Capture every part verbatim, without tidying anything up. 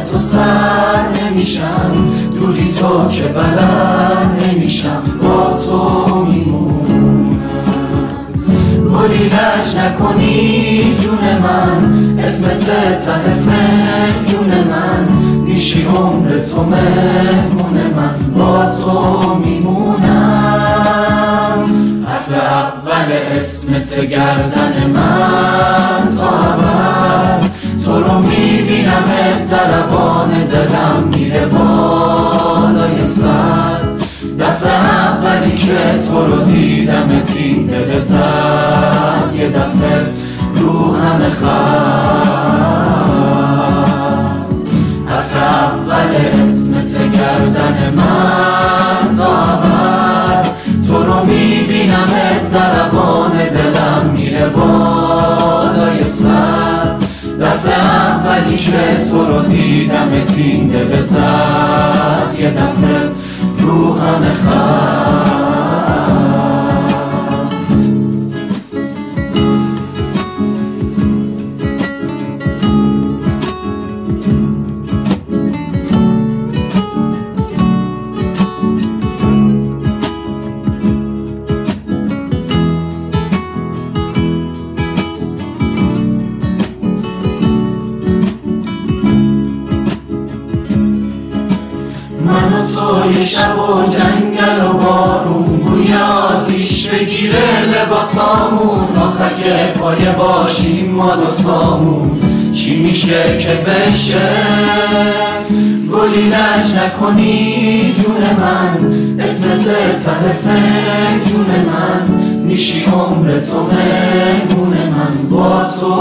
تو سر نمیشم، دوری تو که بلد نمیشم، با تو میمونم. گلی لج نکنی جون من، اسمت ته فنجون من، میشی عمر تو مهمون من، با تو میمونم. حرف اول اسمت گردن من تا ابد، تو رو میبینم ضربان دلم میره بالای سر. دفعه اولی که تو رو دیدم این دل زد یه دفعه رو همه خط. حرف اول اسمت گردن من تا ابد، تو رو میبینم ضربان دلم میره بالای سر. دفعه اولی که تو رو دیدم این دل زد یه دفعه رو همه خط. من و تو یه شب و جنگل و بارون، بوی آتیش بگیره لباسامون، آخر که پایه باشیم ما دوتامون، چی میشه که بشه؟ گلی لج نکنی جون من، اسمت ته فنجون من، میشی عمر تو مهمون من، با تو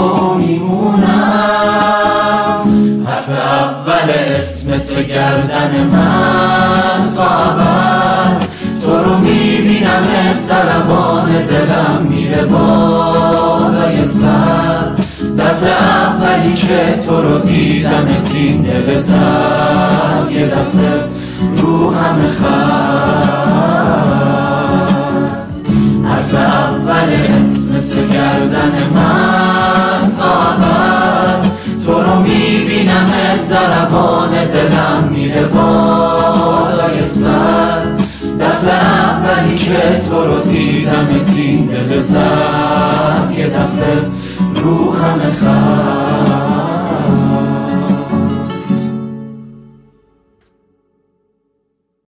میمونم. حرف اول اسمت گردن من تا ابد، تو رو میبینم ضربان دلم میره بالای سر. دفعه اولی که تو رو دیدم این دل زد یه دفعه رو همه خط. حرف اول اسمت گردن من تا ابد، تو رو میبینم ضربان دلم میره بالای سر. دفعه اولی که تو رو دیدم این دل زد یه دفعه رو همه خط.